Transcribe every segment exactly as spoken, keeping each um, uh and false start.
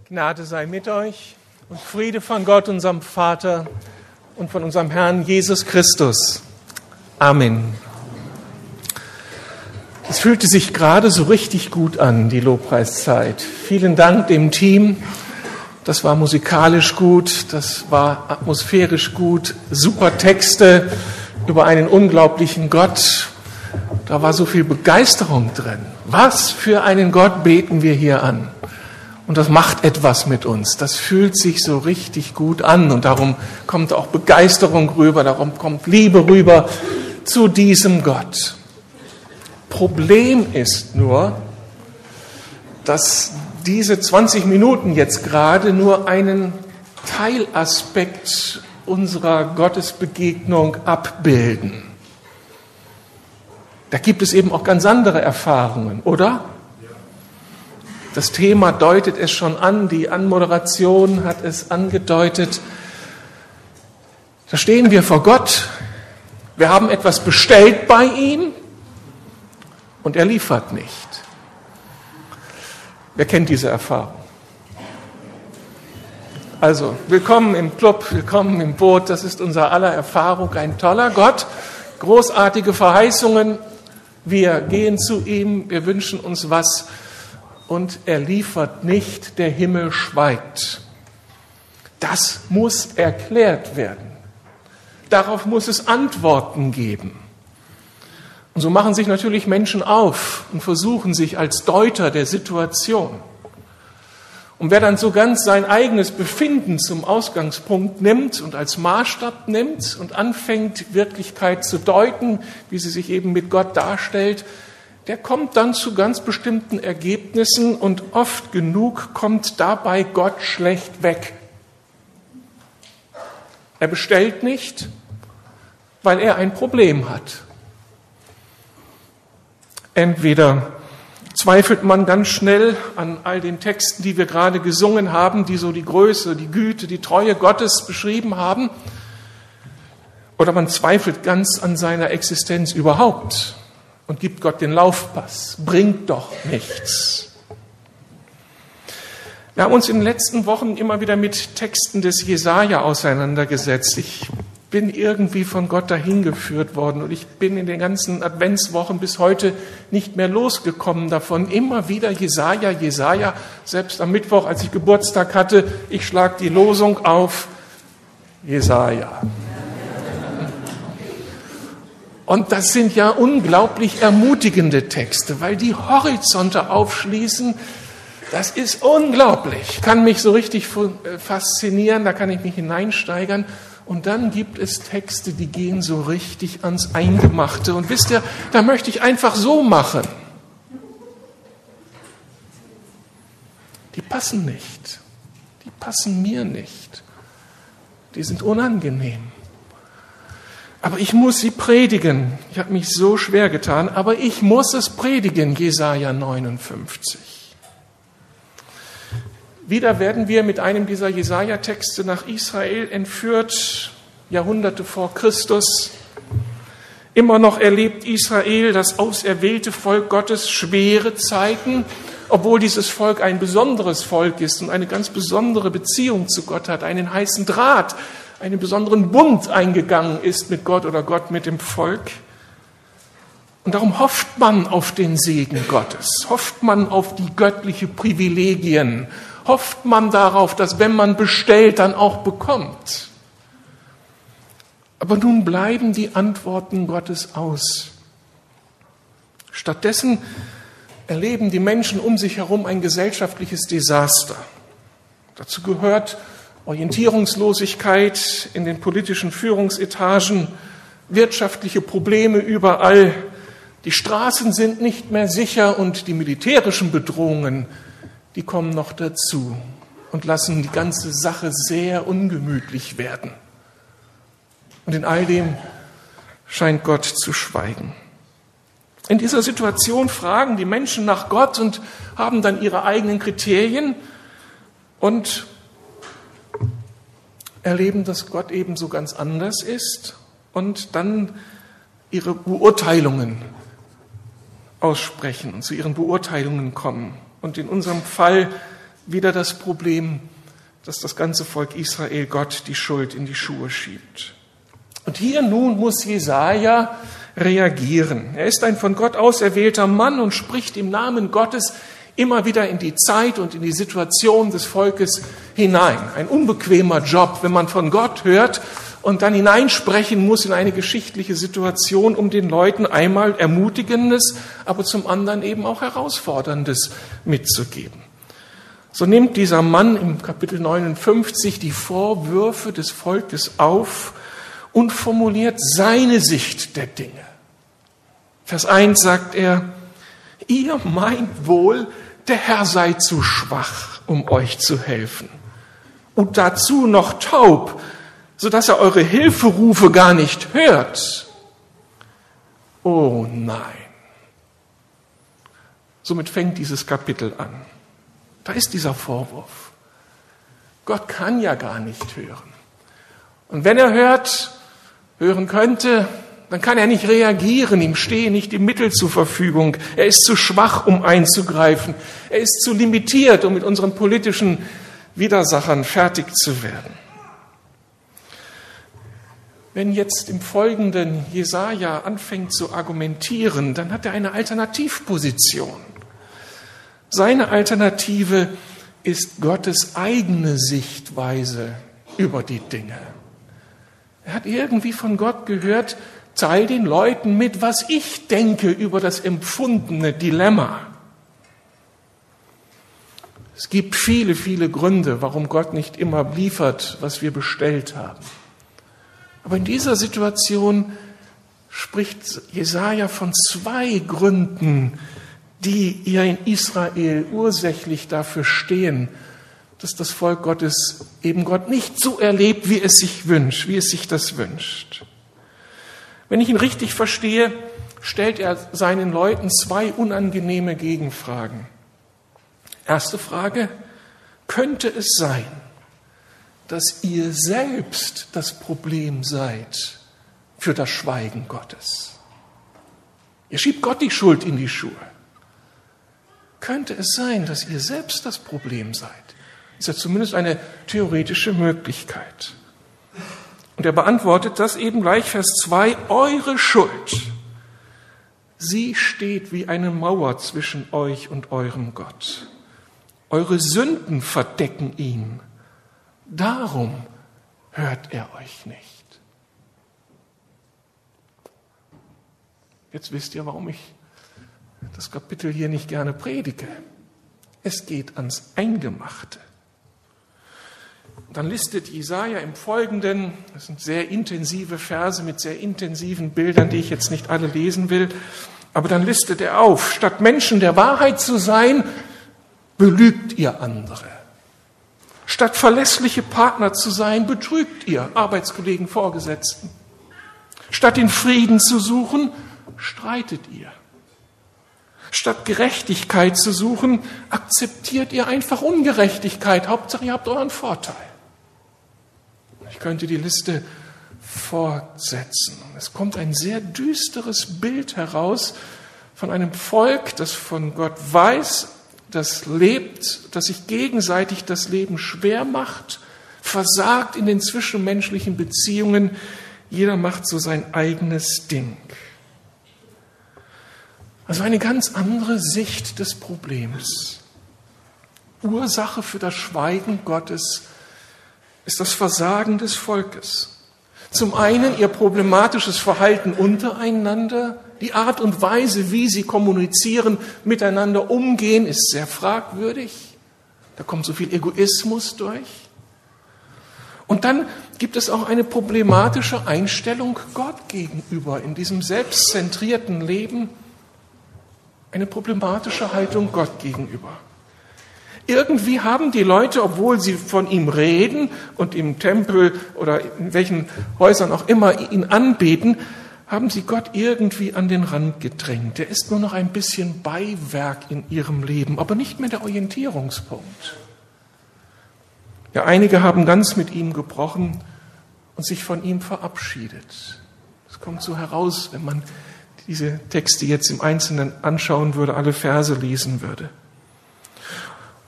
Gnade sei mit euch und Friede von Gott, unserem Vater und von unserem Herrn Jesus Christus. Amen. Es fühlte sich gerade so richtig gut an, die Lobpreiszeit. Vielen Dank dem Team. Das war musikalisch gut, das war atmosphärisch gut, super Texte über einen unglaublichen Gott. Da war so viel Begeisterung drin. Was für einen Gott beten wir hier an? Und das macht etwas mit uns. Das fühlt sich so richtig gut an. Und darum kommt auch Begeisterung rüber, darum kommt Liebe rüber zu diesem Gott. Problem ist nur, dass diese zwanzig Minuten jetzt gerade nur einen Teilaspekt unserer Gottesbegegnung abbilden. Da gibt es eben auch ganz andere Erfahrungen, oder? Das Thema deutet es schon an, die Anmoderation hat es angedeutet. Da stehen wir vor Gott, wir haben etwas bestellt bei ihm und er liefert nicht. Wer kennt diese Erfahrung? Also, willkommen im Club, willkommen im Boot, das ist unser aller Erfahrung, ein toller Gott, großartige Verheißungen, wir gehen zu ihm, wir wünschen uns was, und er liefert nicht, der Himmel schweigt. Das muss erklärt werden. Darauf muss es Antworten geben. Und so machen sich natürlich Menschen auf und versuchen sich als Deuter der Situation. Und wer dann so ganz sein eigenes Befinden zum Ausgangspunkt nimmt und als Maßstab nimmt und anfängt, Wirklichkeit zu deuten, wie sie sich eben mit Gott darstellt, der kommt dann zu ganz bestimmten Ergebnissen und oft genug kommt dabei Gott schlecht weg. Er bestellt nicht, weil er ein Problem hat. Entweder zweifelt man ganz schnell an all den Texten, die wir gerade gesungen haben, die so die Größe, die Güte, die Treue Gottes beschrieben haben, oder man zweifelt ganz an seiner Existenz überhaupt und gibt Gott den Laufpass. Bringt doch nichts. Wir haben uns in den letzten Wochen immer wieder mit Texten des Jesaja auseinandergesetzt. Ich bin irgendwie von Gott dahin geführt worden und ich bin in den ganzen Adventswochen bis heute nicht mehr losgekommen davon. Immer wieder Jesaja, Jesaja. Selbst am Mittwoch, als ich Geburtstag hatte, ich schlag die Losung auf, Jesaja. Und das sind ja unglaublich ermutigende Texte, weil die Horizonte aufschließen. Das ist unglaublich. Kann mich so richtig faszinieren, da kann ich mich hineinsteigern. Und dann gibt es Texte, die gehen so richtig ans Eingemachte. Und wisst ihr, da möchte ich einfach so machen. Die passen nicht. Die passen mir nicht. Die sind unangenehm. Aber ich muss sie predigen. Ich habe mich so schwer getan, aber ich muss es predigen, Jesaja neunundfünfzig. Wieder werden wir mit einem dieser Jesaja-Texte nach Israel entführt, Jahrhunderte vor Christus. Immer noch erlebt Israel, das auserwählte Volk Gottes, schwere Zeiten, obwohl dieses Volk ein besonderes Volk ist und eine ganz besondere Beziehung zu Gott hat, einen heißen Draht, einen besonderen Bund eingegangen ist mit Gott oder Gott mit dem Volk. Und darum hofft man auf den Segen Gottes, hofft man auf die göttlichen Privilegien, hofft man darauf, dass wenn man bestellt, dann auch bekommt. Aber nun bleiben die Antworten Gottes aus. Stattdessen erleben die Menschen um sich herum ein gesellschaftliches Desaster. Dazu gehört Orientierungslosigkeit in den politischen Führungsetagen, wirtschaftliche Probleme überall. Die Straßen sind nicht mehr sicher und die militärischen Bedrohungen, die kommen noch dazu und lassen die ganze Sache sehr ungemütlich werden. Und in all dem scheint Gott zu schweigen. In dieser Situation fragen die Menschen nach Gott und haben dann ihre eigenen Kriterien und erleben, dass Gott eben so ganz anders ist und dann ihre Beurteilungen aussprechen und zu ihren Beurteilungen kommen. Und in unserem Fall wieder das Problem, dass das ganze Volk Israel Gott die Schuld in die Schuhe schiebt. Und hier nun muss Jesaja reagieren. Er ist ein von Gott auserwählter Mann und spricht im Namen Gottes immer wieder in die Zeit und in die Situation des Volkes hinein. Ein unbequemer Job, wenn man von Gott hört und dann hineinsprechen muss in eine geschichtliche Situation, um den Leuten einmal Ermutigendes, aber zum anderen eben auch Herausforderndes mitzugeben. So nimmt dieser Mann im Kapitel neunundfünfzig die Vorwürfe des Volkes auf und formuliert seine Sicht der Dinge. Vers eins sagt er, ihr meint wohl, der Herr sei zu schwach, um euch zu helfen. Und dazu noch taub, sodass er eure Hilferufe gar nicht hört. Oh nein. Somit fängt dieses Kapitel an. Da ist dieser Vorwurf. Gott kann ja gar nicht hören. Und wenn er hört, hören könnte, dann kann er nicht reagieren, ihm stehen nicht die Mittel zur Verfügung. Er ist zu schwach, um einzugreifen. Er ist zu limitiert, um mit unseren politischen Widersachern fertig zu werden. Wenn jetzt im Folgenden Jesaja anfängt zu argumentieren, dann hat er eine Alternativposition. Seine Alternative ist Gottes eigene Sichtweise über die Dinge. Er hat irgendwie von Gott gehört, teil den Leuten mit, was ich denke über das empfundene Dilemma. Es gibt viele, viele Gründe, warum Gott nicht immer liefert, was wir bestellt haben. Aber in dieser Situation spricht Jesaja von zwei Gründen, die ihr in Israel ursächlich dafür stehen, dass das Volk Gottes eben Gott nicht so erlebt, wie es sich wünscht, wie es sich das wünscht. Wenn ich ihn richtig verstehe, stellt er seinen Leuten zwei unangenehme Gegenfragen. Erste Frage, könnte es sein, dass ihr selbst das Problem seid für das Schweigen Gottes? Ihr schiebt Gott die Schuld in die Schuhe. Könnte es sein, dass ihr selbst das Problem seid? Ist ja zumindest eine theoretische Möglichkeit. Und er beantwortet das eben gleich, Vers zwei, eure Schuld, sie steht wie eine Mauer zwischen euch und eurem Gott. Eure Sünden verdecken ihn, darum hört er euch nicht. Jetzt wisst ihr, warum ich das Kapitel hier nicht gerne predige. Es geht ans Eingemachte. Dann listet Jesaja im Folgenden, das sind sehr intensive Verse mit sehr intensiven Bildern, die ich jetzt nicht alle lesen will, aber dann listet er auf, statt Menschen der Wahrheit zu sein, belügt ihr andere. Statt verlässliche Partner zu sein, betrügt ihr Arbeitskollegen, Vorgesetzten. Statt den Frieden zu suchen, streitet ihr. Statt Gerechtigkeit zu suchen, akzeptiert ihr einfach Ungerechtigkeit. Hauptsache, ihr habt euren Vorteil. Ich könnte die Liste fortsetzen. Es kommt ein sehr düsteres Bild heraus von einem Volk, das von Gott weiß, das lebt, das sich gegenseitig das Leben schwer macht, versagt in den zwischenmenschlichen Beziehungen. Jeder macht so sein eigenes Ding. Also eine ganz andere Sicht des Problems. Ursache für das Schweigen Gottes ist das Versagen des Volkes. Zum einen ihr problematisches Verhalten untereinander, die Art und Weise, wie sie kommunizieren, miteinander umgehen, ist sehr fragwürdig. Da kommt so viel Egoismus durch. Und dann gibt es auch eine problematische Einstellung Gott gegenüber in diesem selbstzentrierten Leben. Eine problematische Haltung Gott gegenüber. Irgendwie haben die Leute, obwohl sie von ihm reden und im Tempel oder in welchen Häusern auch immer ihn anbeten, haben sie Gott irgendwie an den Rand gedrängt. Er ist nur noch ein bisschen Beiwerk in ihrem Leben, aber nicht mehr der Orientierungspunkt. Ja, einige haben ganz mit ihm gebrochen und sich von ihm verabschiedet. Das kommt so heraus, wenn man diese Texte jetzt im Einzelnen anschauen würde, alle Verse lesen würde.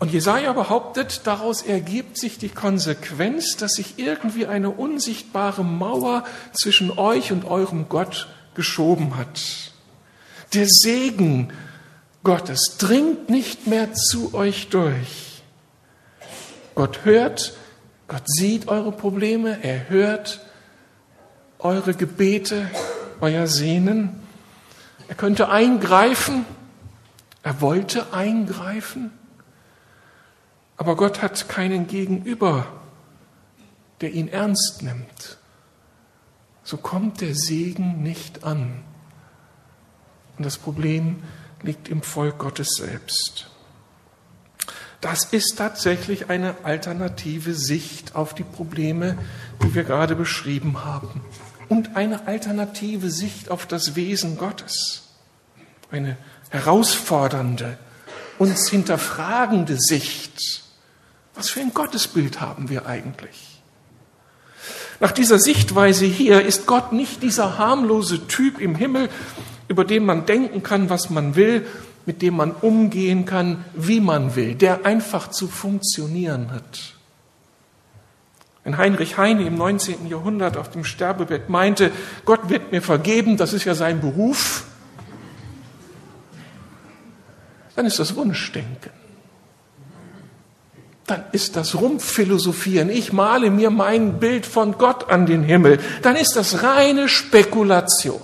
Und Jesaja behauptet, daraus ergibt sich die Konsequenz, dass sich irgendwie eine unsichtbare Mauer zwischen euch und eurem Gott geschoben hat. Der Segen Gottes dringt nicht mehr zu euch durch. Gott hört, Gott sieht eure Probleme, er hört eure Gebete, euer Sehnen. Er könnte eingreifen, er wollte eingreifen, aber Gott hat keinen Gegenüber, der ihn ernst nimmt. So kommt der Segen nicht an. Und das Problem liegt im Volk Gottes selbst. Das ist tatsächlich eine alternative Sicht auf die Probleme, die wir gerade beschrieben haben. Und eine alternative Sicht auf das Wesen Gottes. Eine herausfordernde, uns hinterfragende Sicht. Was für ein Gottesbild haben wir eigentlich? Nach dieser Sichtweise hier ist Gott nicht dieser harmlose Typ im Himmel, über den man denken kann, was man will, mit dem man umgehen kann, wie man will, der einfach zu funktionieren hat. Wenn Heinrich Heine im neunzehnten Jahrhundert auf dem Sterbebett meinte, Gott wird mir vergeben, das ist ja sein Beruf, dann ist das Wunschdenken. Dann ist das Rumpfphilosophieren. Ich male mir mein Bild von Gott an den Himmel. Dann ist das reine Spekulation.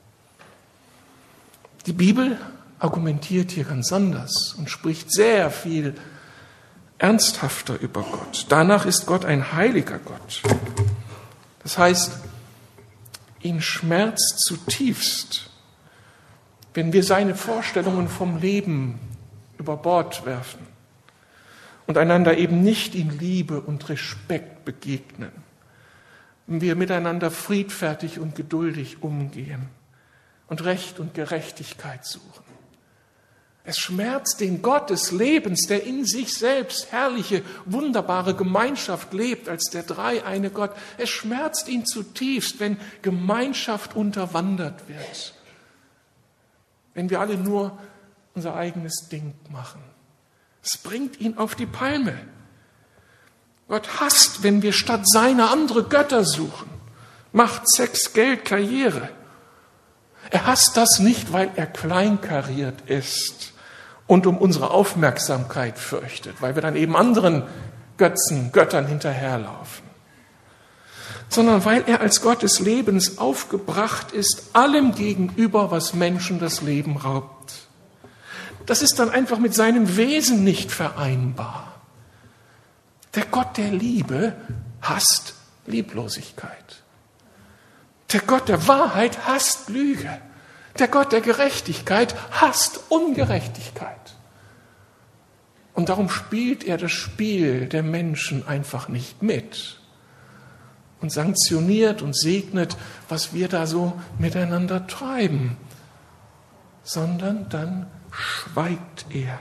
Die Bibel argumentiert hier ganz anders und spricht sehr viel ernsthafter über Gott. Danach ist Gott ein heiliger Gott. Das heißt, ihn schmerzt zutiefst, wenn wir seine Vorstellungen vom Leben über Bord werfen und einander eben nicht in Liebe und Respekt begegnen, wenn wir miteinander friedfertig und geduldig umgehen und Recht und Gerechtigkeit suchen. Es schmerzt den Gott des Lebens, der in sich selbst herrliche, wunderbare Gemeinschaft lebt als der dreieine Gott. Es schmerzt ihn zutiefst, wenn Gemeinschaft unterwandert wird. Wenn wir alle nur unser eigenes Ding machen. Es bringt ihn auf die Palme. Gott hasst, wenn wir statt seiner andere Götter suchen. Macht, Sex, Geld, Karriere. Er hasst das nicht, weil er kleinkariert ist und um unsere Aufmerksamkeit fürchtet, weil wir dann eben anderen Götzen, Göttern hinterherlaufen, sondern weil er als Gott des Lebens aufgebracht ist, allem gegenüber, was Menschen das Leben raubt. Das ist dann einfach mit seinem Wesen nicht vereinbar. Der Gott der Liebe hasst Lieblosigkeit. Der Gott der Wahrheit hasst Lüge. Der Gott der Gerechtigkeit hasst Ungerechtigkeit. Und darum spielt er das Spiel der Menschen einfach nicht mit und sanktioniert und segnet, was wir da so miteinander treiben, sondern dann schweigt er.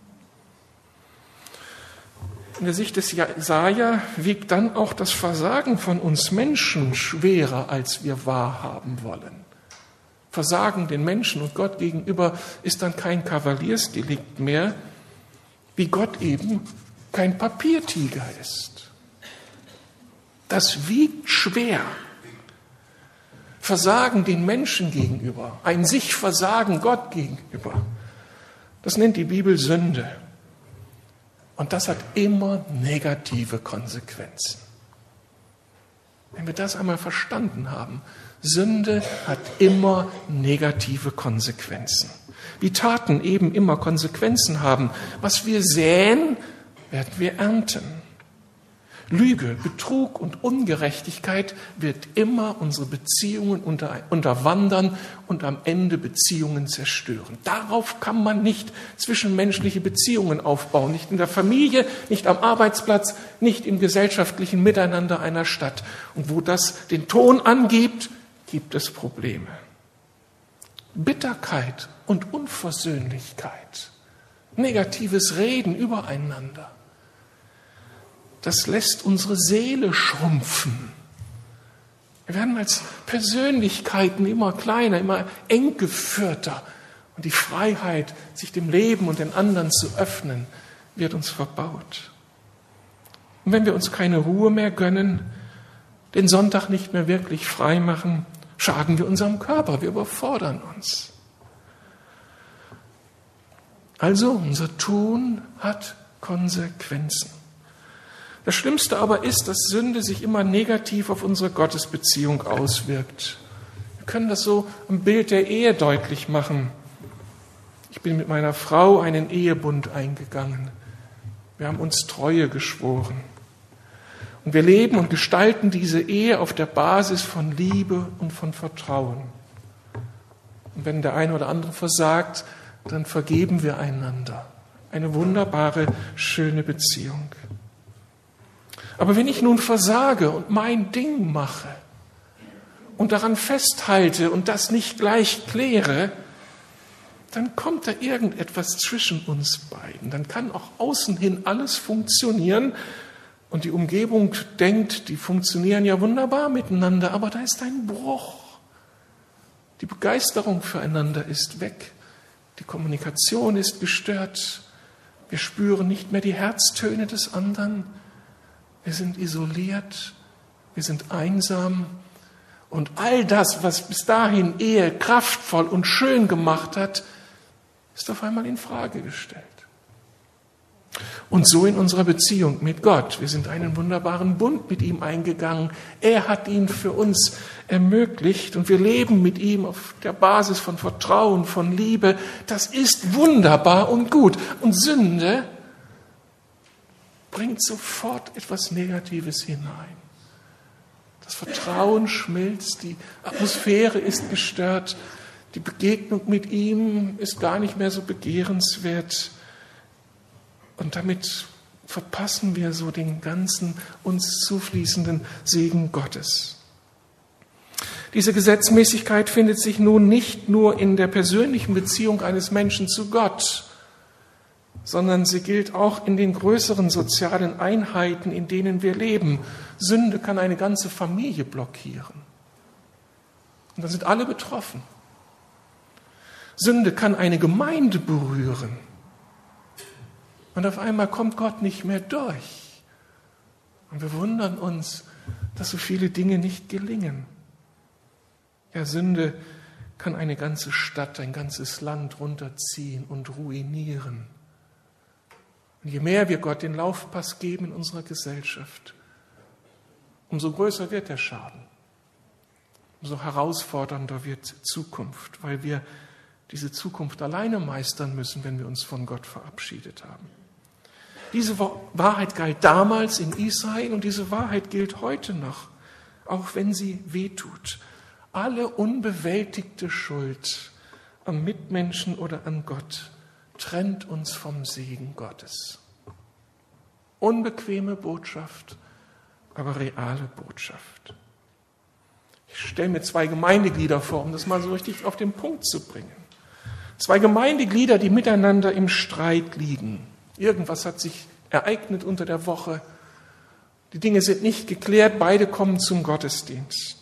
In der Sicht des Jesaja wiegt dann auch das Versagen von uns Menschen schwerer, als wir wahrhaben wollen. Versagen den Menschen und Gott gegenüber ist dann kein Kavaliersdelikt mehr, wie Gott eben kein Papiertiger ist. Das wiegt schwer. Versagen den Menschen gegenüber, ein sich Versagen Gott gegenüber, das nennt die Bibel Sünde. Und das hat immer negative Konsequenzen. Wenn wir das einmal verstanden haben, Sünde hat immer negative Konsequenzen. Wie Taten eben immer Konsequenzen haben. Was wir säen, werden wir ernten. Lüge, Betrug und Ungerechtigkeit wird immer unsere Beziehungen unter, unterwandern und am Ende Beziehungen zerstören. Darauf kann man nicht zwischenmenschliche Beziehungen aufbauen. Nicht in der Familie, nicht am Arbeitsplatz, nicht im gesellschaftlichen Miteinander einer Stadt. Und wo das den Ton angibt, gibt es Probleme. Bitterkeit und Unversöhnlichkeit, negatives Reden übereinander. Das lässt unsere Seele schrumpfen. Wir werden als Persönlichkeiten immer kleiner, immer enggeführter. Und die Freiheit, sich dem Leben und den anderen zu öffnen, wird uns verbaut. Und wenn wir uns keine Ruhe mehr gönnen, den Sonntag nicht mehr wirklich frei machen, schaden wir unserem Körper, wir überfordern uns. Also unser Tun hat Konsequenzen. Das Schlimmste aber ist, dass Sünde sich immer negativ auf unsere Gottesbeziehung auswirkt. Wir können das so im Bild der Ehe deutlich machen. Ich bin mit meiner Frau einen Ehebund eingegangen. Wir haben uns Treue geschworen. Und wir leben und gestalten diese Ehe auf der Basis von Liebe und von Vertrauen. Und wenn der eine oder andere versagt, dann vergeben wir einander. Eine wunderbare, schöne Beziehung. Aber wenn ich nun versage und mein Ding mache und daran festhalte und das nicht gleich kläre, dann kommt da irgendetwas zwischen uns beiden. Dann kann auch außen hin alles funktionieren und die Umgebung denkt, die funktionieren ja wunderbar miteinander, aber da ist ein Bruch. Die Begeisterung füreinander ist weg. Die Kommunikation ist gestört. Wir spüren nicht mehr die Herztöne des anderen. Wir sind isoliert. Wir sind einsam. Und all das, was bis dahin Ehe kraftvoll und schön gemacht hat, ist auf einmal in Frage gestellt. Und so in unserer Beziehung mit Gott. Wir sind einen wunderbaren Bund mit ihm eingegangen. Er hat ihn für uns ermöglicht und wir leben mit ihm auf der Basis von Vertrauen, von Liebe. Das ist wunderbar und gut. Und Sünde bringt sofort etwas Negatives hinein. Das Vertrauen schmilzt, die Atmosphäre ist gestört, die Begegnung mit ihm ist gar nicht mehr so begehrenswert. Und damit verpassen wir so den ganzen uns zufließenden Segen Gottes. Diese Gesetzmäßigkeit findet sich nun nicht nur in der persönlichen Beziehung eines Menschen zu Gott, sondern sie gilt auch in den größeren sozialen Einheiten, in denen wir leben. Sünde kann eine ganze Familie blockieren. Und da sind alle betroffen. Sünde kann eine Gemeinde berühren. Und auf einmal kommt Gott nicht mehr durch. Und wir wundern uns, dass so viele Dinge nicht gelingen. Ja, Sünde kann eine ganze Stadt, ein ganzes Land runterziehen und ruinieren. Und je mehr wir Gott den Laufpass geben in unserer Gesellschaft, umso größer wird der Schaden. Umso herausfordernder wird Zukunft, weil wir diese Zukunft alleine meistern müssen, wenn wir uns von Gott verabschiedet haben. Diese Wahrheit galt damals in Israel und diese Wahrheit gilt heute noch, auch wenn sie wehtut. Alle unbewältigte Schuld am Mitmenschen oder an Gott trennt uns vom Segen Gottes. Unbequeme Botschaft, aber reale Botschaft. Ich stelle mir zwei Gemeindeglieder vor, um das mal so richtig auf den Punkt zu bringen. Zwei Gemeindeglieder, die miteinander im Streit liegen. Irgendwas hat sich ereignet unter der Woche. Die Dinge sind nicht geklärt, beide kommen zum Gottesdienst.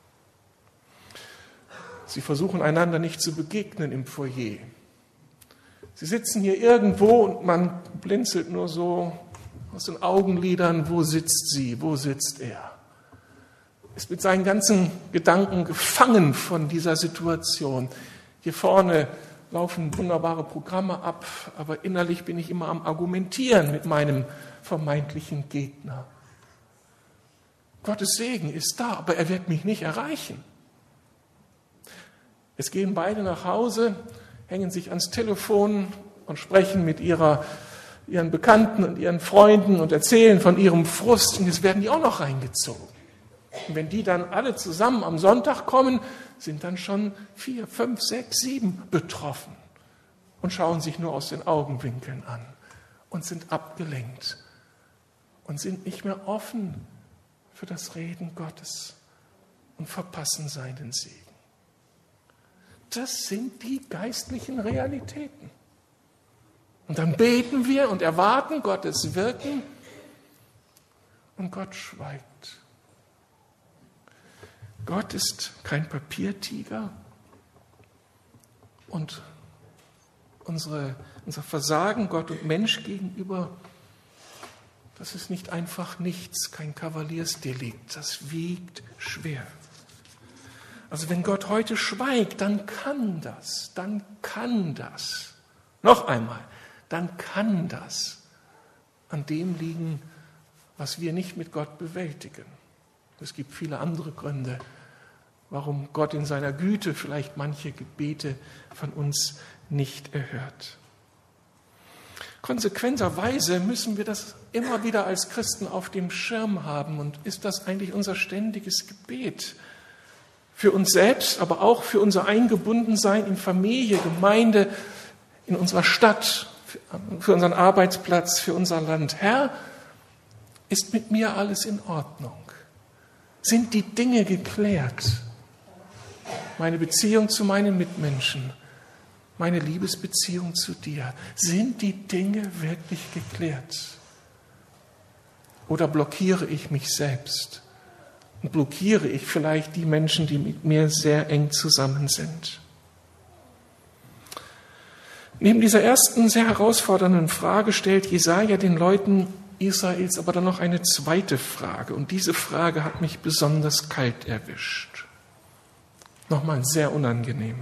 Sie versuchen einander nicht zu begegnen im Foyer. Sie sitzen hier irgendwo und man blinzelt nur so aus den Augenlidern, wo sitzt sie, wo sitzt er? Ist mit seinen ganzen Gedanken gefangen von dieser Situation. Hier vorne laufen wunderbare Programme ab, aber innerlich bin ich immer am Argumentieren mit meinem vermeintlichen Gegner. Gottes Segen ist da, aber er wird mich nicht erreichen. Jetzt gehen beide nach Hause, hängen sich ans Telefon und sprechen mit ihrer, ihren Bekannten und ihren Freunden und erzählen von ihrem Frust und jetzt werden die auch noch reingezogen. Und wenn die dann alle zusammen am Sonntag kommen, sind dann schon vier, fünf, sechs, sieben betroffen und schauen sich nur aus den Augenwinkeln an und sind abgelenkt und sind nicht mehr offen für das Reden Gottes und verpassen seinen Segen. Das sind die geistlichen Realitäten. Und dann beten wir und erwarten Gottes Wirken und Gott schweigt. Gott ist kein Papiertiger und unsere, unser Versagen Gott und Mensch gegenüber, das ist nicht einfach nichts, kein Kavaliersdelikt, das wiegt schwer. Also wenn Gott heute schweigt, dann kann das, dann kann das, noch einmal, dann kann das an dem liegen, was wir nicht mit Gott bewältigen. Es gibt viele andere Gründe, warum Gott in seiner Güte vielleicht manche Gebete von uns nicht erhört. Konsequenterweise müssen wir das immer wieder als Christen auf dem Schirm haben. Und ist das eigentlich unser ständiges Gebet? Für uns selbst, aber auch für unser Eingebundensein in Familie, Gemeinde, in unserer Stadt, für unseren Arbeitsplatz, für unser Land. Herr, ist mit mir alles in Ordnung? Sind die Dinge geklärt? Meine Beziehung zu meinen Mitmenschen, meine Liebesbeziehung zu dir, sind die Dinge wirklich geklärt? Oder blockiere ich mich selbst? Und blockiere ich vielleicht die Menschen, die mit mir sehr eng zusammen sind? Neben dieser ersten sehr herausfordernden Frage stellt Jesaja den Leuten Israels aber dann noch eine zweite Frage. Und diese Frage hat mich besonders kalt erwischt. Nochmal sehr unangenehm.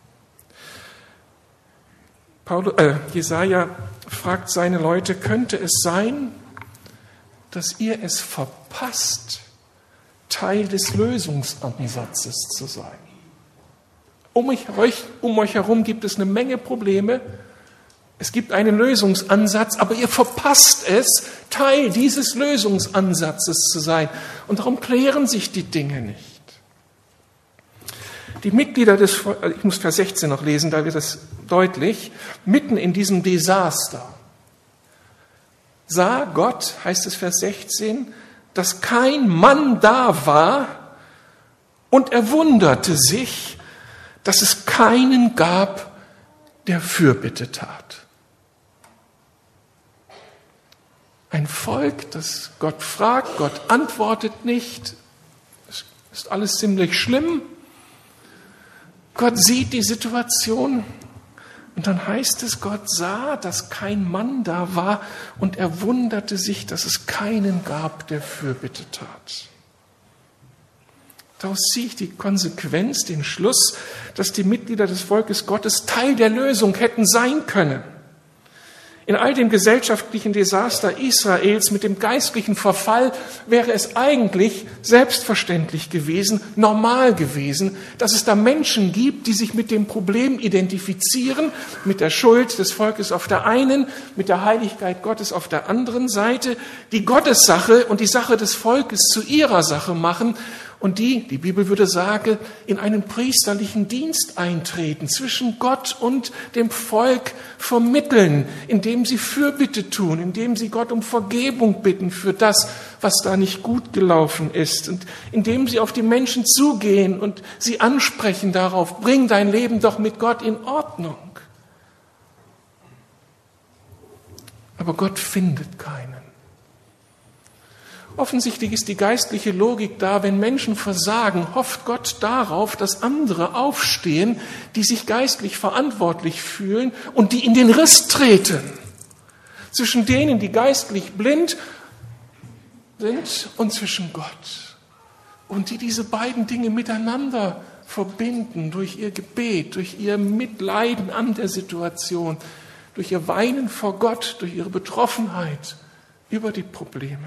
Paulus, äh, Jesaja fragt seine Leute, könnte es sein, dass ihr es verpasst, Teil des Lösungsansatzes zu sein? Um euch, um euch herum gibt es eine Menge Probleme. Es gibt einen Lösungsansatz, aber ihr verpasst es, Teil dieses Lösungsansatzes zu sein. Und darum klären sich die Dinge nicht. Die Mitglieder des, ich muss Vers sechzehn noch lesen, da wird es deutlich, mitten in diesem Desaster sah Gott, heißt es Vers sechzehn, dass kein Mann da war, und er wunderte sich, dass es keinen gab, der Fürbitte tat. Ein Volk, das Gott fragt, Gott antwortet nicht, es ist alles ziemlich schlimm. Gott sieht die Situation und dann heißt es, Gott sah, dass kein Mann da war und er wunderte sich, dass es keinen gab, der Fürbitte tat. Daraus ziehe ich die Konsequenz, den Schluss, dass die Mitglieder des Volkes Gottes Teil der Lösung hätten sein können. In all dem gesellschaftlichen Desaster Israels mit dem geistlichen Verfall wäre es eigentlich selbstverständlich gewesen, normal gewesen, dass es da Menschen gibt, die sich mit dem Problem identifizieren, mit der Schuld des Volkes auf der einen, mit der Heiligkeit Gottes auf der anderen Seite, die Gottessache und die Sache des Volkes zu ihrer Sache machen und die, die Bibel würde sagen, in einen priesterlichen Dienst eintreten, zwischen Gott und dem Volk vermitteln, indem sie Fürbitte tun, indem sie Gott um Vergebung bitten für das, was da nicht gut gelaufen ist, und indem sie auf die Menschen zugehen und sie ansprechen darauf, bring dein Leben doch mit Gott in Ordnung. Aber Gott findet keinen. Offensichtlich ist die geistliche Logik da, wenn Menschen versagen, hofft Gott darauf, dass andere aufstehen, die sich geistlich verantwortlich fühlen und die in den Riss treten. Zwischen denen, die geistlich blind sind, und zwischen Gott. Und die diese beiden Dinge miteinander verbinden durch ihr Gebet, durch ihr Mitleiden an der Situation, durch ihr Weinen vor Gott, durch ihre Betroffenheit über die Probleme.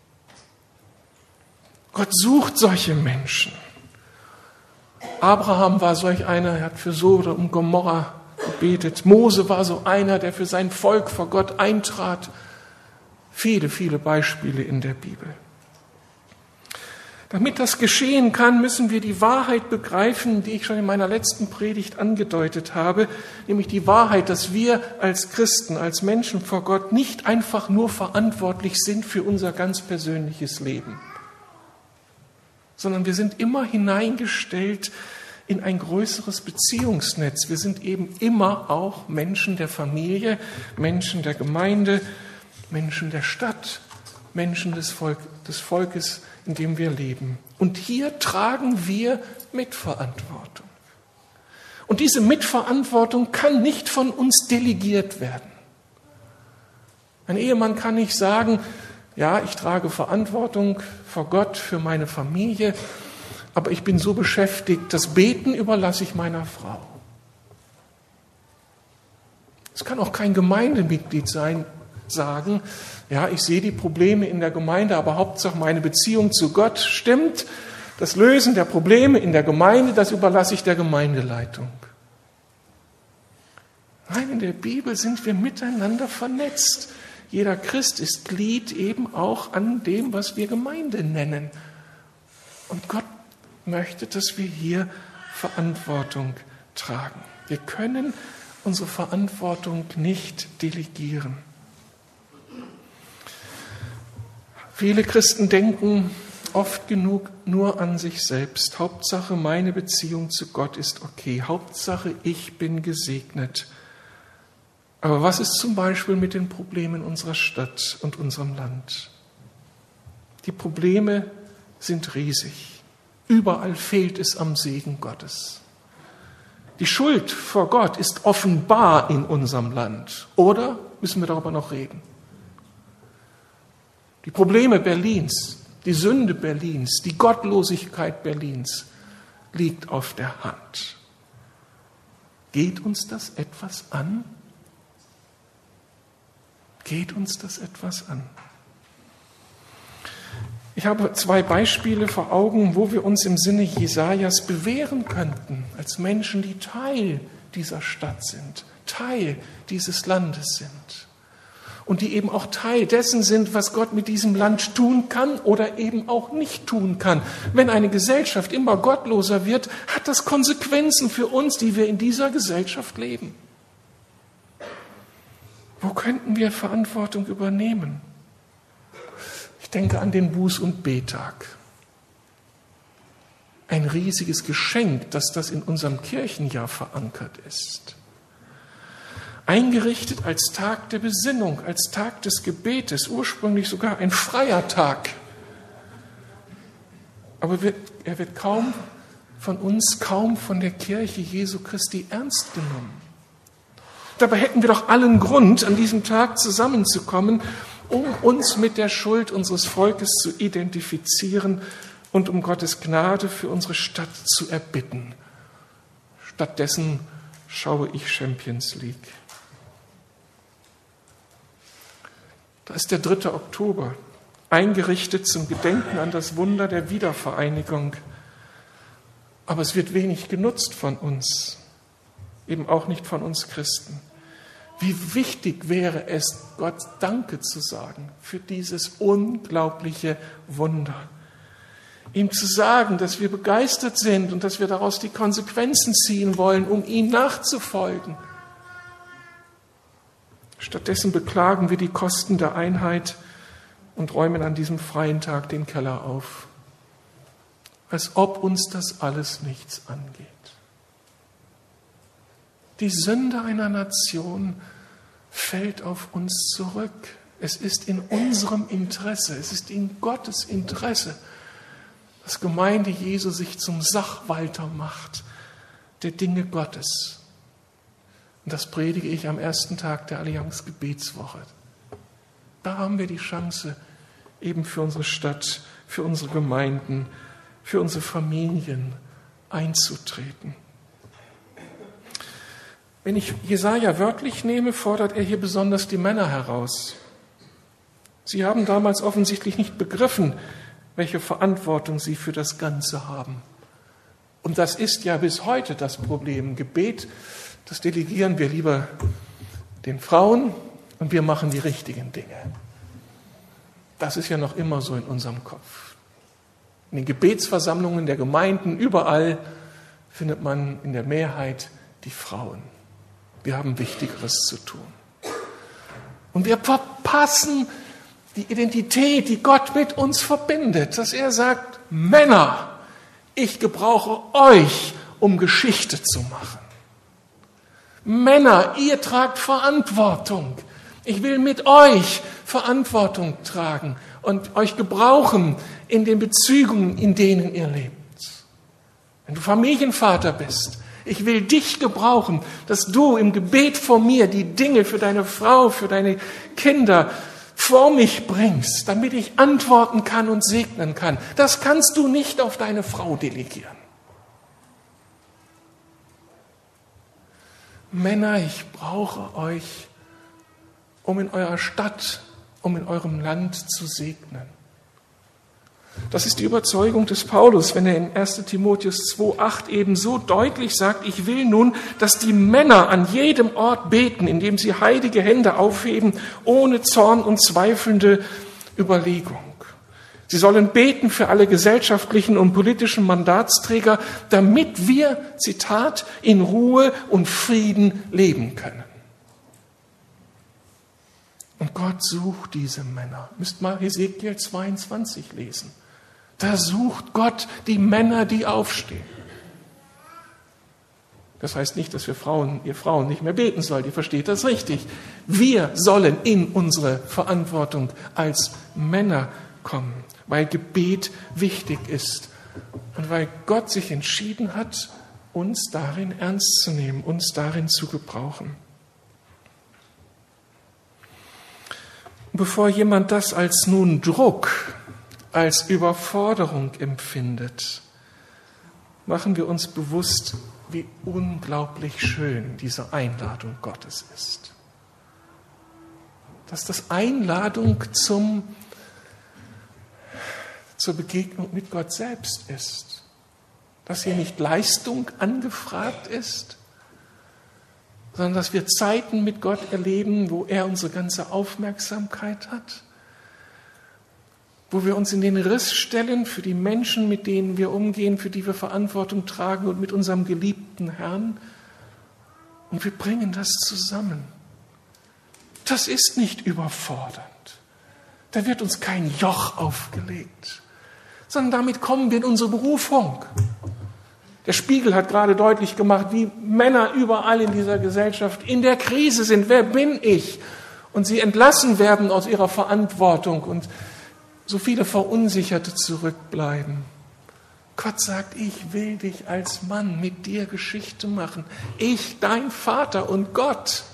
Gott sucht solche Menschen. Abraham war solch einer, er hat für Sodom und Gomorra gebetet. Mose war so einer, der für sein Volk vor Gott eintrat. Viele, viele Beispiele in der Bibel. Damit das geschehen kann, müssen wir die Wahrheit begreifen, die ich schon in meiner letzten Predigt angedeutet habe, nämlich die Wahrheit, dass wir als Christen, als Menschen vor Gott nicht einfach nur verantwortlich sind für unser ganz persönliches Leben, sondern wir sind immer hineingestellt in ein größeres Beziehungsnetz. Wir sind eben immer auch Menschen der Familie, Menschen der Gemeinde, Menschen der Stadt, Menschen des, Volk, des Volkes, in dem wir leben. Und hier tragen wir Mitverantwortung. Und diese Mitverantwortung kann nicht von uns delegiert werden. Ein Ehemann kann nicht sagen, ja, ich trage Verantwortung vor Gott für meine Familie, aber ich bin so beschäftigt, das Beten überlasse ich meiner Frau. Es kann auch kein Gemeindemitglied sein, sagen, ja, ich sehe die Probleme in der Gemeinde, aber Hauptsache meine Beziehung zu Gott stimmt. Das Lösen der Probleme in der Gemeinde, das überlasse ich der Gemeindeleitung. Nein, in der Bibel sind wir miteinander vernetzt. Jeder Christ ist Glied eben auch an dem, was wir Gemeinde nennen. Und Gott möchte, dass wir hier Verantwortung tragen. Wir können unsere Verantwortung nicht delegieren. Viele Christen denken oft genug nur an sich selbst. Hauptsache, meine Beziehung zu Gott ist okay. Hauptsache, ich bin gesegnet. Aber was ist zum Beispiel mit den Problemen unserer Stadt und unserem Land? Die Probleme sind riesig. Überall fehlt es am Segen Gottes. Die Schuld vor Gott ist offenbar in unserem Land. Oder müssen wir darüber noch reden? Die Probleme Berlins, die Sünde Berlins, die Gottlosigkeit Berlins liegt auf der Hand. Geht uns das etwas an? Geht uns das etwas an? Ich habe zwei Beispiele vor Augen, wo wir uns im Sinne Jesajas bewähren könnten, als Menschen, die Teil dieser Stadt sind, Teil dieses Landes sind. Und die eben auch Teil dessen sind, was Gott mit diesem Land tun kann oder eben auch nicht tun kann. Wenn eine Gesellschaft immer gottloser wird, hat das Konsequenzen für uns, die wir in dieser Gesellschaft leben. Wo könnten wir Verantwortung übernehmen? Ich denke an den Buß- und Bettag. Ein riesiges Geschenk, dass das in unserem Kirchenjahr verankert ist. Eingerichtet als Tag der Besinnung, als Tag des Gebetes, ursprünglich sogar ein freier Tag. Aber wird, er wird kaum von uns, kaum von der Kirche Jesu Christi ernst genommen. Dabei hätten wir doch allen Grund, an diesem Tag zusammenzukommen, um uns mit der Schuld unseres Volkes zu identifizieren und um Gottes Gnade für unsere Stadt zu erbitten. Stattdessen schaue ich Champions League. Da ist der dritte Oktober, eingerichtet zum Gedenken an das Wunder der Wiedervereinigung. Aber es wird wenig genutzt von uns, eben auch nicht von uns Christen. Wie wichtig wäre es, Gott Danke zu sagen für dieses unglaubliche Wunder. Ihm zu sagen, dass wir begeistert sind und dass wir daraus die Konsequenzen ziehen wollen, um ihm nachzufolgen. Stattdessen beklagen wir die Kosten der Einheit und räumen an diesem freien Tag den Keller auf, als ob uns das alles nichts angeht. Die Sünde einer Nation fällt auf uns zurück. Es ist in unserem Interesse, es ist in Gottes Interesse, dass Gemeinde Jesu sich zum Sachwalter macht der Dinge Gottes. Und das predige ich am ersten Tag der Allianz-Gebetswoche. Da haben wir die Chance, eben für unsere Stadt, für unsere Gemeinden, für unsere Familien einzutreten. Wenn ich Jesaja wörtlich nehme, fordert er hier besonders die Männer heraus. Sie haben damals offensichtlich nicht begriffen, welche Verantwortung sie für das Ganze haben. Und das ist ja bis heute das Problem. Gebet, das delegieren wir lieber den Frauen und wir machen die richtigen Dinge. Das ist ja noch immer so in unserem Kopf. In den Gebetsversammlungen der Gemeinden, überall findet man in der Mehrheit die Frauen. Wir haben Wichtigeres zu tun. Und wir verpassen die Identität, die Gott mit uns verbindet, dass er sagt, Männer, ich gebrauche euch, um Geschichte zu machen. Männer, ihr tragt Verantwortung. Ich will mit euch Verantwortung tragen und euch gebrauchen in den Beziehungen, in denen ihr lebt. Wenn du Familienvater bist, Ich will dich gebrauchen, dass du im Gebet vor mir die Dinge für deine Frau, für deine Kinder vor mich bringst, damit ich antworten kann und segnen kann. Das kannst du nicht auf deine Frau delegieren. Männer, ich brauche euch, um in eurer Stadt, um in eurem Land zu segnen. Das ist die Überzeugung des Paulus, wenn er in erster Timotheus zwei acht eben so deutlich sagt, ich will nun, dass die Männer an jedem Ort beten, indem sie heilige Hände aufheben, ohne Zorn und zweifelnde Überlegung. Sie sollen beten für alle gesellschaftlichen und politischen Mandatsträger, damit wir, Zitat, in Ruhe und Frieden leben können. Und Gott sucht diese Männer. Müsst mal Hesekiel zweiundzwanzig lesen. Da sucht Gott die Männer, die aufstehen. Das heißt nicht, dass wir Frauen, ihr Frauen nicht mehr beten sollt. Ihr versteht das richtig. Wir sollen in unsere Verantwortung als Männer kommen, weil Gebet wichtig ist und weil Gott sich entschieden hat, uns darin ernst zu nehmen, uns darin zu gebrauchen. Bevor jemand das als nun Druck, als Überforderung empfindet, machen wir uns bewusst, wie unglaublich schön diese Einladung Gottes ist. Dass das Einladung zum, zur Begegnung mit Gott selbst ist. Dass hier nicht Leistung angefragt ist, sondern dass wir Zeiten mit Gott erleben, wo er unsere ganze Aufmerksamkeit hat, wo wir uns in den Riss stellen für die Menschen, mit denen wir umgehen, für die wir Verantwortung tragen und mit unserem geliebten Herrn. Und wir bringen das zusammen. Das ist nicht überfordernd. Da wird uns kein Joch aufgelegt, sondern damit kommen wir in unsere Berufung. Der Spiegel hat gerade deutlich gemacht, wie Männer überall in dieser Gesellschaft in der Krise sind. Wer bin ich? Und sie entlassen werden aus ihrer Verantwortung und so viele Verunsicherte zurückbleiben. Gott sagt, ich will dich als Mann mit dir Geschichte machen. Ich, dein Vater und Gott.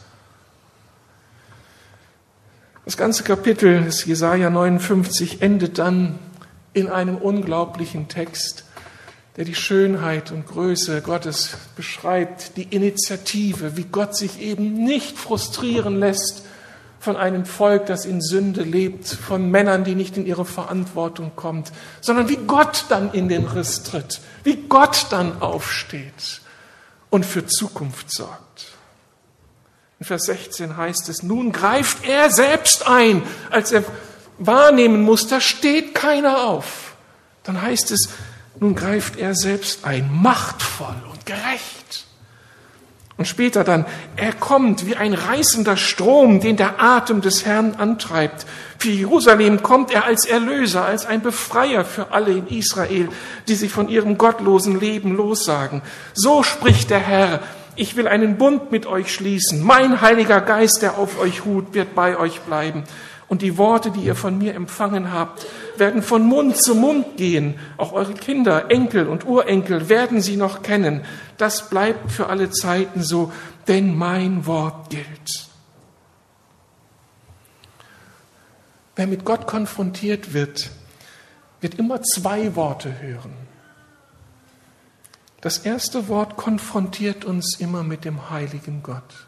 Das ganze Kapitel des Jesaja neunundfünfzig endet dann in einem unglaublichen Text, der die Schönheit und Größe Gottes beschreibt, die Initiative, wie Gott sich eben nicht frustrieren lässt von einem Volk, das in Sünde lebt, von Männern, die nicht in ihre Verantwortung kommen, sondern wie Gott dann in den Riss tritt, wie Gott dann aufsteht und für Zukunft sorgt. In Vers sechzehn heißt es, nun greift er selbst ein, als er wahrnehmen muss, da steht keiner auf. Dann heißt es, nun greift er selbst ein, machtvoll und gerecht. Und später dann, er kommt wie ein reißender Strom, den der Atem des Herrn antreibt. Für Jerusalem kommt er als Erlöser, als ein Befreier für alle in Israel, die sich von ihrem gottlosen Leben lossagen. So spricht der Herr, ich will einen Bund mit euch schließen. Mein Heiliger Geist, der auf euch ruht, wird bei euch bleiben. Und die Worte, die ihr von mir empfangen habt, werden von Mund zu Mund gehen. Auch eure Kinder, Enkel und Urenkel werden sie noch kennen. Das bleibt für alle Zeiten so, denn mein Wort gilt. Wer mit Gott konfrontiert wird, wird immer zwei Worte hören. Das erste Wort konfrontiert uns immer mit dem heiligen Gott.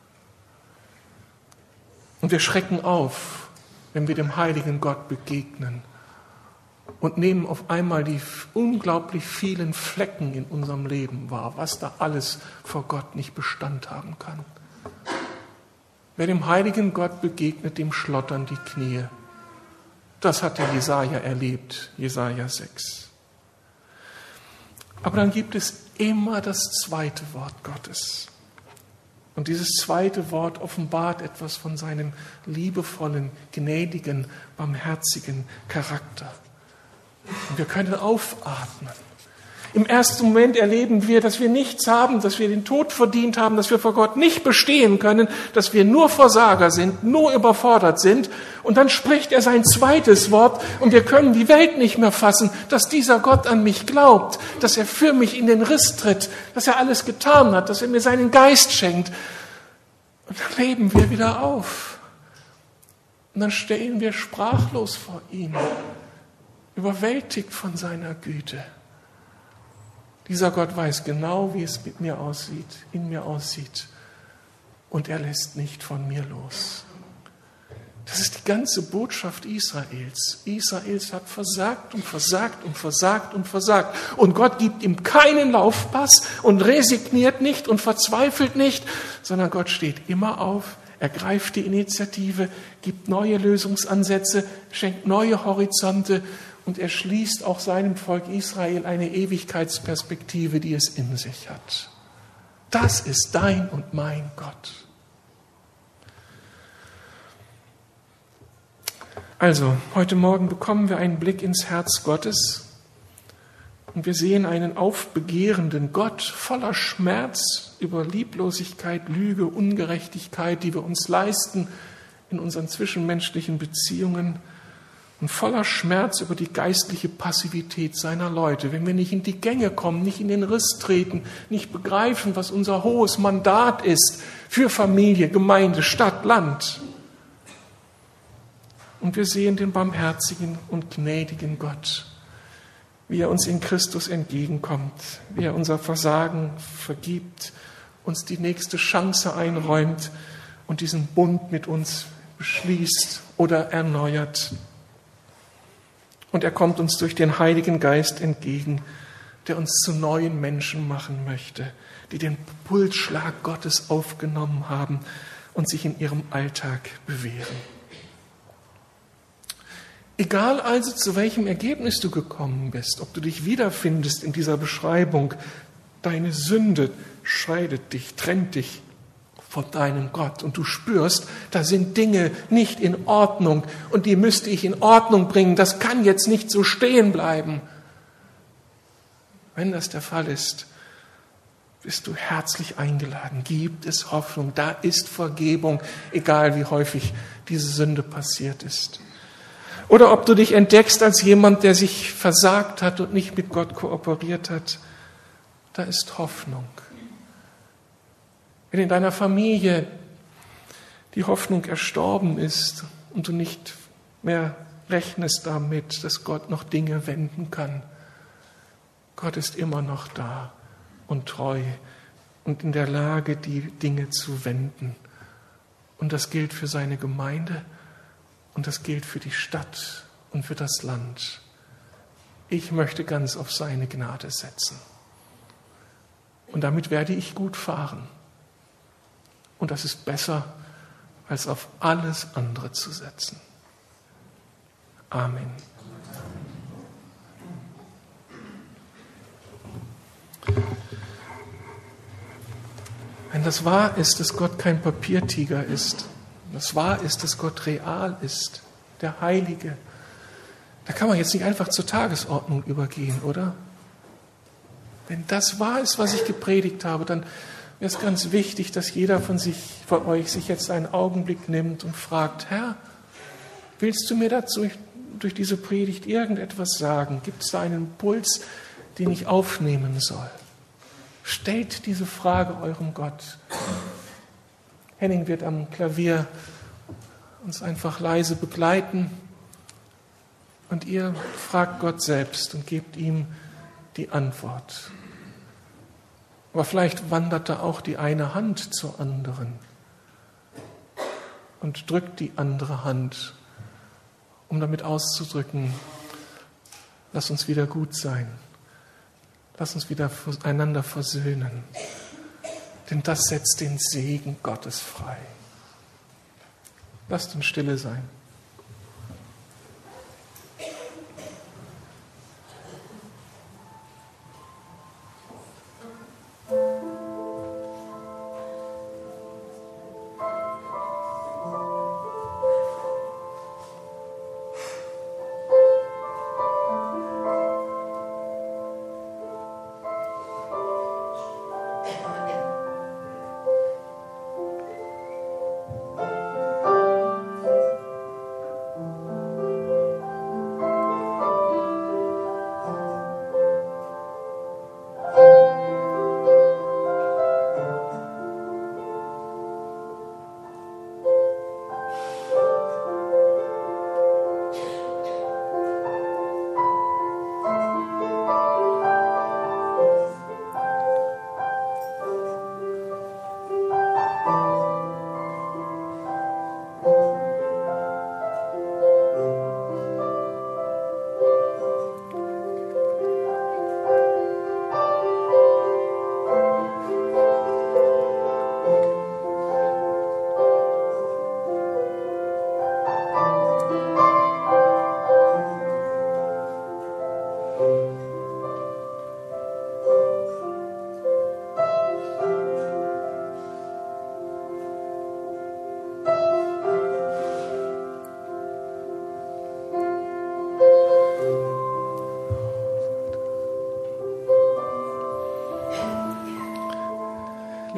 Und wir schrecken auf, wenn wir dem heiligen Gott begegnen und nehmen auf einmal die unglaublich vielen Flecken in unserem Leben wahr, was da alles vor Gott nicht Bestand haben kann. Wer dem heiligen Gott begegnet, dem schlottern die Knie. Das hat der Jesaja erlebt, Jesaja sechs. Aber dann gibt es immer das zweite Wort Gottes. Und dieses zweite Wort offenbart etwas von seinem liebevollen, gnädigen, barmherzigen Charakter. Und wir können aufatmen. Im ersten Moment erleben wir, dass wir nichts haben, dass wir den Tod verdient haben, dass wir vor Gott nicht bestehen können, dass wir nur Versager sind, nur überfordert sind. Und dann spricht er sein zweites Wort und wir können die Welt nicht mehr fassen, dass dieser Gott an mich glaubt, dass er für mich in den Riss tritt, dass er alles getan hat, dass er mir seinen Geist schenkt. Und dann leben wir wieder auf. Und dann stehen wir sprachlos vor ihm, überwältigt von seiner Güte. Dieser Gott weiß genau, wie es mit mir aussieht, in mir aussieht. Und er lässt nicht von mir los. Das ist die ganze Botschaft Israels. Israels hat versagt und versagt und versagt und versagt. Und Gott gibt ihm keinen Laufpass und resigniert nicht und verzweifelt nicht, sondern Gott steht immer auf, ergreift die Initiative, gibt neue Lösungsansätze, schenkt neue Horizonte. Und er schließt auch seinem Volk Israel eine Ewigkeitsperspektive, die es in sich hat. Das ist dein und mein Gott. Also, heute Morgen bekommen wir einen Blick ins Herz Gottes und wir sehen einen aufbegehrenden Gott voller Schmerz über Lieblosigkeit, Lüge, Ungerechtigkeit, die wir uns leisten in unseren zwischenmenschlichen Beziehungen. Und voller Schmerz über die geistliche Passivität seiner Leute, wenn wir nicht in die Gänge kommen, nicht in den Riss treten, nicht begreifen, was unser hohes Mandat ist für Familie, Gemeinde, Stadt, Land. Und wir sehen den barmherzigen und gnädigen Gott, wie er uns in Christus entgegenkommt, wie er unser Versagen vergibt, uns die nächste Chance einräumt und diesen Bund mit uns beschließt oder erneuert. Und er kommt uns durch den Heiligen Geist entgegen, der uns zu neuen Menschen machen möchte, die den Pulsschlag Gottes aufgenommen haben und sich in ihrem Alltag bewähren. Egal also, zu welchem Ergebnis du gekommen bist, ob du dich wiederfindest in dieser Beschreibung, deine Sünde scheidet dich, trennt dich von deinem Gott und du spürst, da sind Dinge nicht in Ordnung und die müsste ich in Ordnung bringen, das kann jetzt nicht so stehen bleiben. Wenn das der Fall ist, bist du herzlich eingeladen, gibt es Hoffnung, da ist Vergebung, egal wie häufig diese Sünde passiert ist. Oder ob du dich entdeckst als jemand, der sich versagt hat und nicht mit Gott kooperiert hat, da ist Hoffnung. Wenn in deiner Familie die Hoffnung erstorben ist und du nicht mehr rechnest damit, dass Gott noch Dinge wenden kann, Gott ist immer noch da und treu und in der Lage, die Dinge zu wenden. Und das gilt für seine Gemeinde und das gilt für die Stadt und für das Land. Ich möchte ganz auf seine Gnade setzen. Und damit werde ich gut fahren. Und das ist besser, als auf alles andere zu setzen. Amen. Wenn das wahr ist, dass Gott kein Papiertiger ist, das wahr ist, dass Gott real ist, der Heilige, da kann man jetzt nicht einfach zur Tagesordnung übergehen, oder? Wenn das wahr ist, was ich gepredigt habe, dann wäre es ganz wichtig, dass jeder von sich, von euch sich jetzt einen Augenblick nimmt und fragt, Herr, willst du mir dazu durch diese Predigt irgendetwas sagen? Gibt es da einen Impuls, den ich aufnehmen soll? Stellt diese Frage eurem Gott. Henning wird am Klavier uns einfach leise begleiten und ihr fragt Gott selbst und gebt ihm die Antwort. Aber vielleicht wandert da auch die eine Hand zur anderen und drückt die andere Hand, um damit auszudrücken, lass uns wieder gut sein, lass uns wieder einander versöhnen, denn das setzt den Segen Gottes frei. Lasst uns stille sein.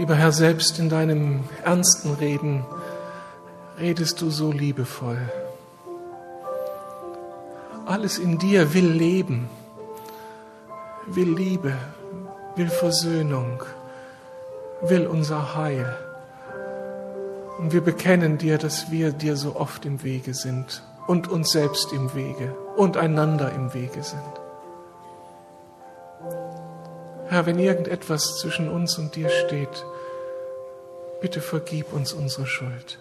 Lieber Herr, selbst in deinem ernsten Reden redest du so liebevoll. Alles in dir will Leben, will Liebe, will Versöhnung, will unser Heil. Und wir bekennen dir, dass wir dir so oft im Wege sind und uns selbst im Wege und einander im Wege sind. Herr, wenn irgendetwas zwischen uns und dir steht, bitte vergib uns unsere Schuld.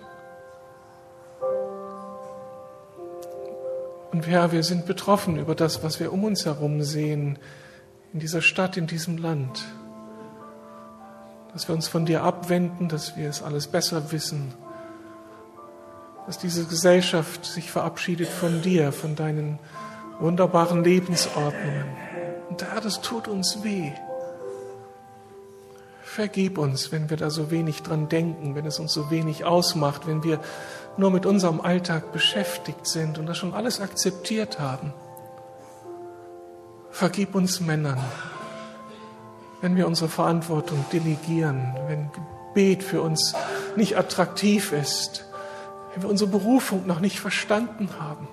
Und Herr, wir sind betroffen über das, was wir um uns herum sehen, in dieser Stadt, in diesem Land. Dass wir uns von dir abwenden, dass wir es alles besser wissen. Dass diese Gesellschaft sich verabschiedet von dir, von deinen wunderbaren Lebensordnungen. Und Herr, das tut uns weh. Vergib uns, wenn wir da so wenig dran denken, wenn es uns so wenig ausmacht, wenn wir nur mit unserem Alltag beschäftigt sind und das schon alles akzeptiert haben. Vergib uns Männern, wenn wir unsere Verantwortung delegieren, wenn Gebet für uns nicht attraktiv ist, wenn wir unsere Berufung noch nicht verstanden haben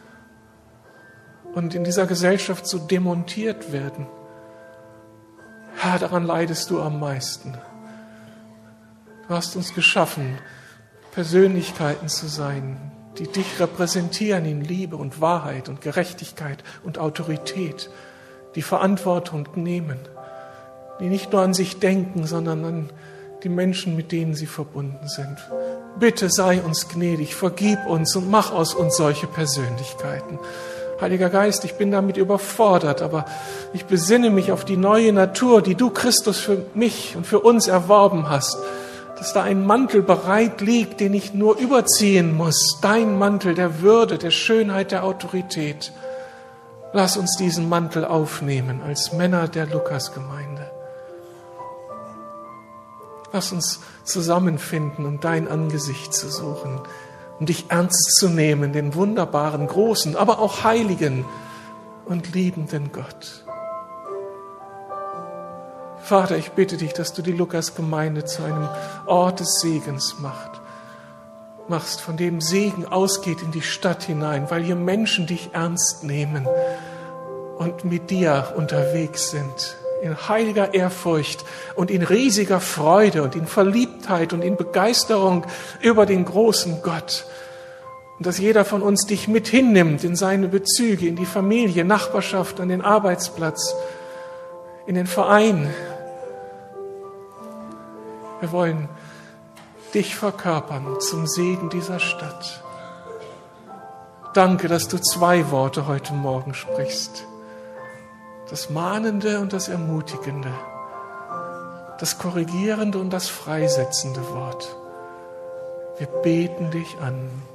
und in dieser Gesellschaft so demontiert werden. Herr, daran leidest du am meisten. Du hast uns geschaffen, Persönlichkeiten zu sein, die dich repräsentieren in Liebe und Wahrheit und Gerechtigkeit und Autorität, die Verantwortung nehmen, die nicht nur an sich denken, sondern an die Menschen, mit denen sie verbunden sind. Bitte sei uns gnädig, vergib uns und mach aus uns solche Persönlichkeiten. Heiliger Geist, ich bin damit überfordert, aber ich besinne mich auf die neue Natur, die du, Christus, für mich und für uns erworben hast, dass da ein Mantel bereit liegt, den ich nur überziehen muss, dein Mantel der Würde, der Schönheit, der Autorität. Lass uns diesen Mantel aufnehmen als Männer der Lukasgemeinde. Lass uns zusammenfinden, um dein Angesicht zu suchen, um dich ernst zu nehmen, den wunderbaren, großen, aber auch heiligen und liebenden Gott. Vater, ich bitte dich, dass du die Lukasgemeinde zu einem Ort des Segens machst, machst, von dem Segen ausgeht in die Stadt hinein, weil hier Menschen dich ernst nehmen und mit dir unterwegs sind, in heiliger Ehrfurcht und in riesiger Freude und in Verliebtheit und in Begeisterung über den großen Gott. Und dass jeder von uns dich mit hinnimmt in seine Bezüge, in die Familie, Nachbarschaft, an den Arbeitsplatz, in den Verein. Wir wollen dich verkörpern zum Segen dieser Stadt. Danke, dass du zwei Worte heute Morgen sprichst. Das Mahnende und das Ermutigende, das Korrigierende und das Freisetzende Wort. Wir beten dich an.